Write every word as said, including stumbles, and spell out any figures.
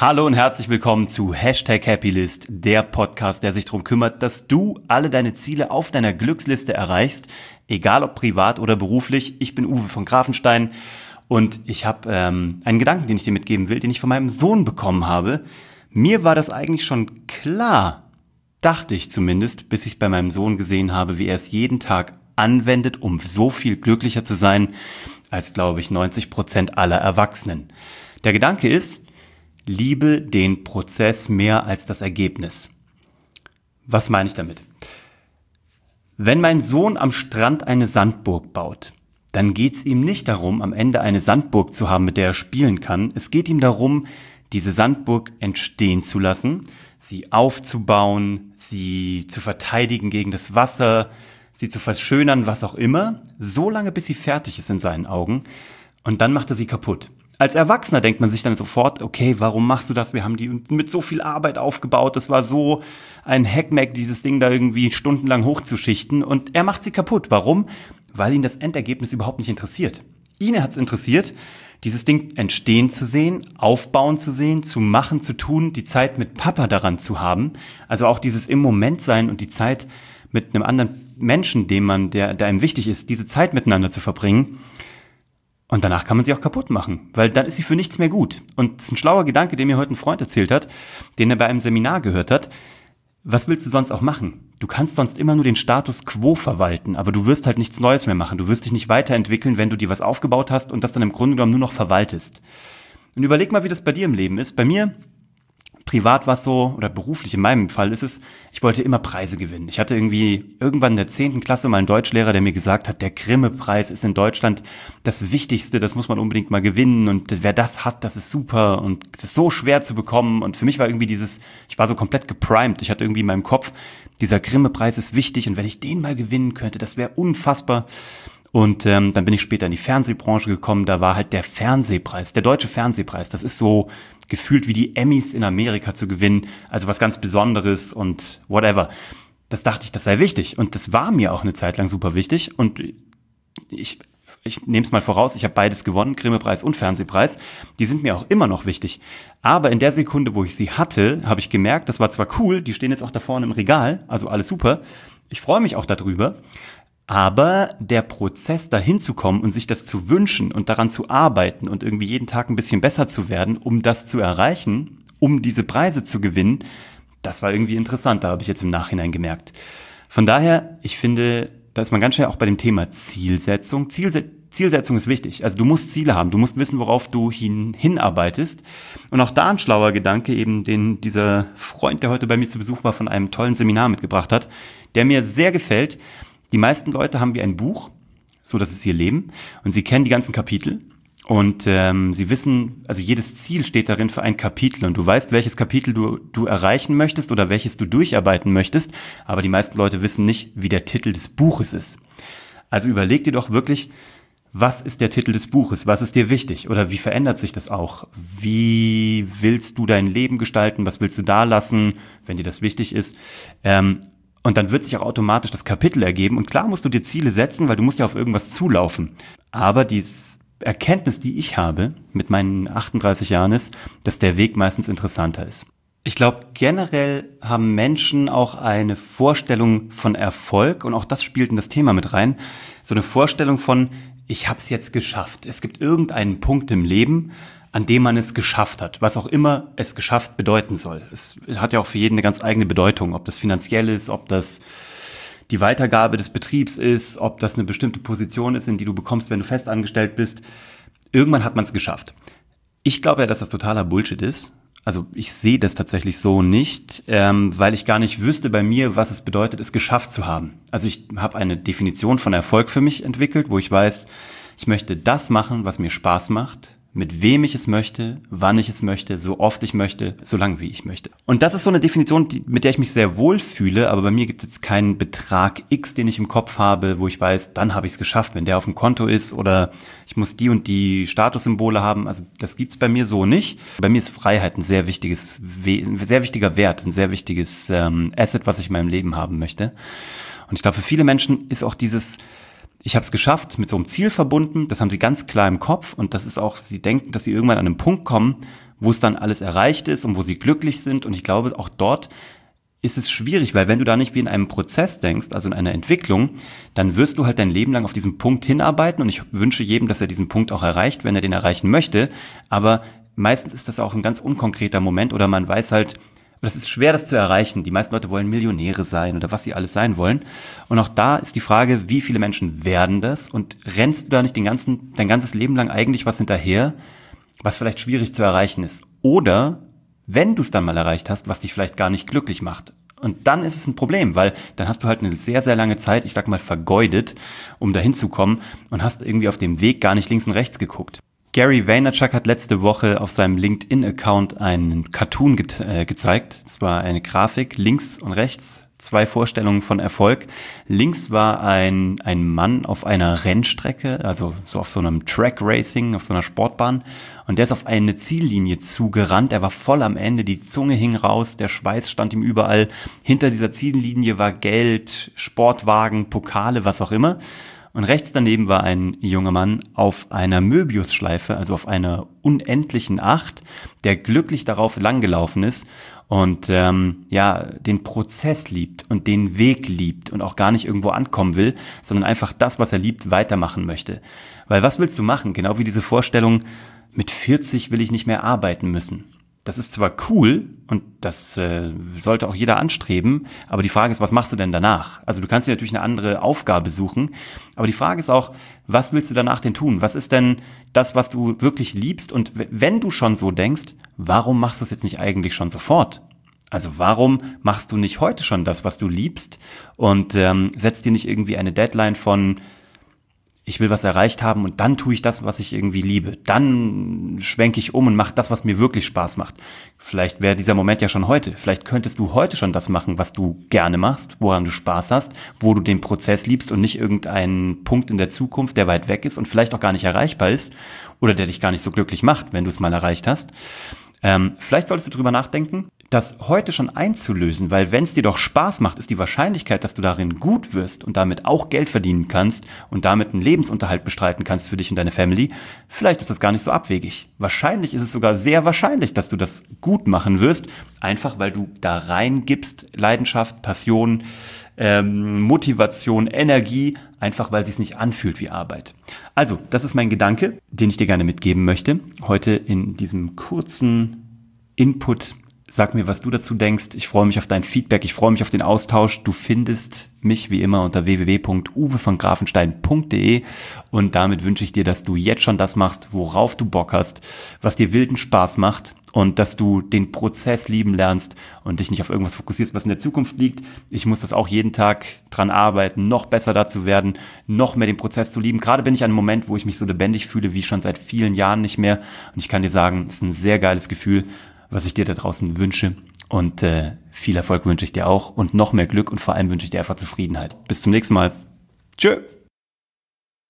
Hallo und herzlich willkommen zu Hashtag Happylist, der Podcast, der sich darum kümmert, dass du alle deine Ziele auf deiner Glücksliste erreichst, egal ob privat oder beruflich. Ich bin Uwe von Grafenstein und ich habe ähm, einen Gedanken, den ich dir mitgeben will, den ich von meinem Sohn bekommen habe. Mir war das eigentlich schon klar, dachte ich zumindest, bis ich bei meinem Sohn gesehen habe, wie er es jeden Tag anwendet, um so viel glücklicher zu sein, als, glaube ich, neunzig Prozent aller Erwachsenen. Der Gedanke ist, liebe den Prozess mehr als das Ergebnis. Was meine ich damit? Wenn mein Sohn am Strand eine Sandburg baut, dann geht es ihm nicht darum, am Ende eine Sandburg zu haben, mit der er spielen kann. Es geht ihm darum, diese Sandburg entstehen zu lassen, sie aufzubauen, sie zu verteidigen gegen das Wasser, sie zu verschönern, was auch immer, so lange, bis sie fertig ist in seinen Augen. Und dann macht er sie kaputt. Als Erwachsener denkt man sich dann sofort, okay, warum machst du das? Wir haben die mit so viel Arbeit aufgebaut. Das war so ein Hackmack, dieses Ding da irgendwie stundenlang hochzuschichten. Und er macht sie kaputt. Warum? Weil ihn das Endergebnis überhaupt nicht interessiert. Ihn hat es interessiert, dieses Ding entstehen zu sehen, aufbauen zu sehen, zu machen, zu tun, die Zeit mit Papa daran zu haben. Also auch dieses im Moment sein und die Zeit mit einem anderen Menschen, dem man, der, der einem wichtig ist, diese Zeit miteinander zu verbringen. Und danach kann man sie auch kaputt machen, weil dann ist sie für nichts mehr gut. Und das ist ein schlauer Gedanke, den mir heute ein Freund erzählt hat, den er bei einem Seminar gehört hat. Was willst du sonst auch machen? Du kannst sonst immer nur den Status quo verwalten, aber du wirst halt nichts Neues mehr machen. Du wirst dich nicht weiterentwickeln, wenn du dir was aufgebaut hast und das dann im Grunde genommen nur noch verwaltest. Und überleg mal, wie das bei dir im Leben ist. Bei mir privat war es so, oder beruflich in meinem Fall ist es, ich wollte immer Preise gewinnen. Ich hatte irgendwie irgendwann in der zehnten Klasse mal einen Deutschlehrer, der mir gesagt hat, der Grimme-Preis ist in Deutschland das Wichtigste, das muss man unbedingt mal gewinnen und wer das hat, das ist super und das ist so schwer zu bekommen. Und für mich war irgendwie dieses, ich war so komplett geprimed, ich hatte irgendwie in meinem Kopf, dieser Grimme-Preis ist wichtig und wenn ich den mal gewinnen könnte, das wäre unfassbar. Und ähm, dann bin ich später in die Fernsehbranche gekommen, da war halt der Fernsehpreis, der deutsche Fernsehpreis, das ist so gefühlt wie die Emmys in Amerika zu gewinnen, also was ganz Besonderes und whatever. Das dachte ich, das sei wichtig und das war mir auch eine Zeit lang super wichtig und ich, ich nehme es mal voraus, ich habe beides gewonnen, Grimme-Preis und Fernsehpreis, die sind mir auch immer noch wichtig. Aber in der Sekunde, wo ich sie hatte, habe ich gemerkt, das war zwar cool, die stehen jetzt auch da vorne im Regal, also alles super, ich freue mich auch darüber, aber der Prozess, dahin zu kommen und sich das zu wünschen und daran zu arbeiten und irgendwie jeden Tag ein bisschen besser zu werden, um das zu erreichen, um diese Preise zu gewinnen, das war irgendwie interessant, da habe ich jetzt im Nachhinein gemerkt. Von daher, ich finde, da ist man ganz schnell auch bei dem Thema Zielsetzung. Zielse- Zielsetzung ist wichtig. Also du musst Ziele haben, du musst wissen, worauf du hin, hinarbeitest. Und auch da ein schlauer Gedanke, eben den dieser Freund, der heute bei mir zu Besuch war, von einem tollen Seminar mitgebracht hat, der mir sehr gefällt. Die meisten Leute haben wie ein Buch, so das ist ihr Leben, und sie kennen die ganzen Kapitel und ähm, sie wissen, also jedes Ziel steht darin für ein Kapitel und du weißt, welches Kapitel du du erreichen möchtest oder welches du durcharbeiten möchtest, aber die meisten Leute wissen nicht, wie der Titel des Buches ist. Also überleg dir doch wirklich, was ist der Titel des Buches, was ist dir wichtig oder wie verändert sich das auch? Wie willst du dein Leben gestalten, was willst du da lassen, wenn dir das wichtig ist? Ähm, Und dann wird sich auch automatisch das Kapitel ergeben. Und klar musst du dir Ziele setzen, weil du musst ja auf irgendwas zulaufen. Aber die Erkenntnis, die ich habe mit meinen achtunddreißig Jahren ist, dass der Weg meistens interessanter ist. Ich glaube, generell haben Menschen auch eine Vorstellung von Erfolg. Und auch das spielt in das Thema mit rein. So eine Vorstellung von, ich habe es jetzt geschafft. Es gibt irgendeinen Punkt im Leben, an dem man es geschafft hat, was auch immer es geschafft bedeuten soll. Es hat ja auch für jeden eine ganz eigene Bedeutung, ob das finanziell ist, ob das die Weitergabe des Betriebs ist, ob das eine bestimmte Position ist, in die du bekommst, wenn du festangestellt bist. Irgendwann hat man es geschafft. Ich glaube ja, dass das totaler Bullshit ist. Also ich sehe das tatsächlich so nicht, ähm, weil ich gar nicht wüsste bei mir, was es bedeutet, es geschafft zu haben. Also ich habe eine Definition von Erfolg für mich entwickelt, wo ich weiß, ich möchte das machen, was mir Spaß macht, mit wem ich es möchte, wann ich es möchte, so oft ich möchte, so lange wie ich möchte. Und das ist so eine Definition, die, mit der ich mich sehr wohl fühle, aber bei mir gibt es jetzt keinen Betrag X, den ich im Kopf habe, wo ich weiß, dann habe ich es geschafft, wenn der auf dem Konto ist oder ich muss die und die Statussymbole haben. Also das gibt's bei mir so nicht. Bei mir ist Freiheit ein sehr wichtiges, ein sehr wichtiger Wert, ein sehr wichtiges ähm, Asset, was ich in meinem Leben haben möchte. Und ich glaube, für viele Menschen ist auch dieses Ich habe es geschafft, mit so einem Ziel verbunden, das haben sie ganz klar im Kopf und das ist auch, sie denken, dass sie irgendwann an einen Punkt kommen, wo es dann alles erreicht ist und wo sie glücklich sind. Und ich glaube, auch dort ist es schwierig, weil wenn du da nicht wie in einem Prozess denkst, also in einer Entwicklung, dann wirst du halt dein Leben lang auf diesen Punkt hinarbeiten und ich wünsche jedem, dass er diesen Punkt auch erreicht, wenn er den erreichen möchte, aber meistens ist das auch ein ganz unkonkreter Moment oder man weiß halt, das ist schwer, das zu erreichen. Die meisten Leute wollen Millionäre sein oder was sie alles sein wollen. Und auch da ist die Frage, wie viele Menschen werden das und rennst du da nicht den ganzen, dein ganzes Leben lang eigentlich was hinterher, was vielleicht schwierig zu erreichen ist? Oder wenn du es dann mal erreicht hast, was dich vielleicht gar nicht glücklich macht. Und dann ist es ein Problem, weil dann hast du halt eine sehr, sehr lange Zeit, ich sag mal, vergeudet, um dahin zu kommen und hast irgendwie auf dem Weg gar nicht links und rechts geguckt. Gary Vaynerchuk hat letzte Woche auf seinem LinkedIn-Account einen Cartoon ge- äh, gezeigt. Es war eine Grafik, links und rechts, zwei Vorstellungen von Erfolg. Links war ein, ein Mann auf einer Rennstrecke, also so auf so einem Track Racing, auf so einer Sportbahn. Und der ist auf eine Ziellinie zugerannt. Er war voll am Ende, die Zunge hing raus, der Schweiß stand ihm überall. Hinter dieser Ziellinie war Geld, Sportwagen, Pokale, was auch immer. Und rechts daneben war ein junger Mann auf einer Möbiusschleife, also auf einer unendlichen Acht, der glücklich darauf langgelaufen ist und ähm, ja den Prozess liebt und den Weg liebt und auch gar nicht irgendwo ankommen will, sondern einfach das, was er liebt, weitermachen möchte. Weil was willst du machen? Genau wie diese Vorstellung, mit vierzig will ich nicht mehr arbeiten müssen. Das ist zwar cool und das äh, sollte auch jeder anstreben, aber die Frage ist, was machst du denn danach? Also du kannst dir natürlich eine andere Aufgabe suchen, aber die Frage ist auch, was willst du danach denn tun? Was ist denn das, was du wirklich liebst? Und wenn du schon so denkst, warum machst du es jetzt nicht eigentlich schon sofort? Also warum machst du nicht heute schon das, was du liebst und ähm, setzt dir nicht irgendwie eine Deadline von ich will was erreicht haben und dann tue ich das, was ich irgendwie liebe. Dann schwenke ich um und mache das, was mir wirklich Spaß macht. Vielleicht wäre dieser Moment ja schon heute. Vielleicht könntest du heute schon das machen, was du gerne machst, woran du Spaß hast, wo du den Prozess liebst und nicht irgendeinen Punkt in der Zukunft, der weit weg ist und vielleicht auch gar nicht erreichbar ist oder der dich gar nicht so glücklich macht, wenn du es mal erreicht hast. Ähm, vielleicht solltest du drüber nachdenken, das heute schon einzulösen, weil wenn es dir doch Spaß macht, ist die Wahrscheinlichkeit, dass du darin gut wirst und damit auch Geld verdienen kannst und damit einen Lebensunterhalt bestreiten kannst für dich und deine Family, vielleicht ist das gar nicht so abwegig. Wahrscheinlich ist es sogar sehr wahrscheinlich, dass du das gut machen wirst, einfach weil du da reingibst, Leidenschaft, Passion, ähm, Motivation, Energie, einfach weil es sich nicht anfühlt wie Arbeit. Also, das ist mein Gedanke, den ich dir gerne mitgeben möchte, heute in diesem kurzen Input. Sag mir, was du dazu denkst. Ich freue mich auf dein Feedback. Ich freue mich auf den Austausch. Du findest mich wie immer unter w w w punkt uwe von grafenstein punkt d e und damit wünsche ich dir, dass du jetzt schon das machst, worauf du Bock hast, was dir wilden Spaß macht und dass du den Prozess lieben lernst und dich nicht auf irgendwas fokussierst, was in der Zukunft liegt. Ich muss das auch jeden Tag dran arbeiten, noch besser dazu werden, noch mehr den Prozess zu lieben. Gerade bin ich an einem Moment, wo ich mich so lebendig fühle wie schon seit vielen Jahren nicht mehr und ich kann dir sagen, es ist ein sehr geiles Gefühl, was ich dir da draußen wünsche und äh, viel Erfolg wünsche ich dir auch und noch mehr Glück und vor allem wünsche ich dir einfach Zufriedenheit. Bis zum nächsten Mal. Tschö.